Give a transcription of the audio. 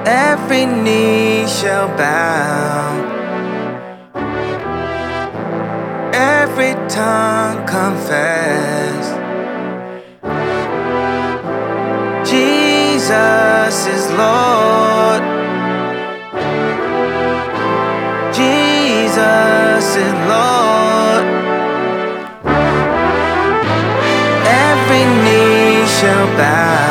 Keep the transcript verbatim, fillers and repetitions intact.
Every knee shall bow, every tongue confess, Jesus is Lord. Jesus is Lord. Every knee shall bow,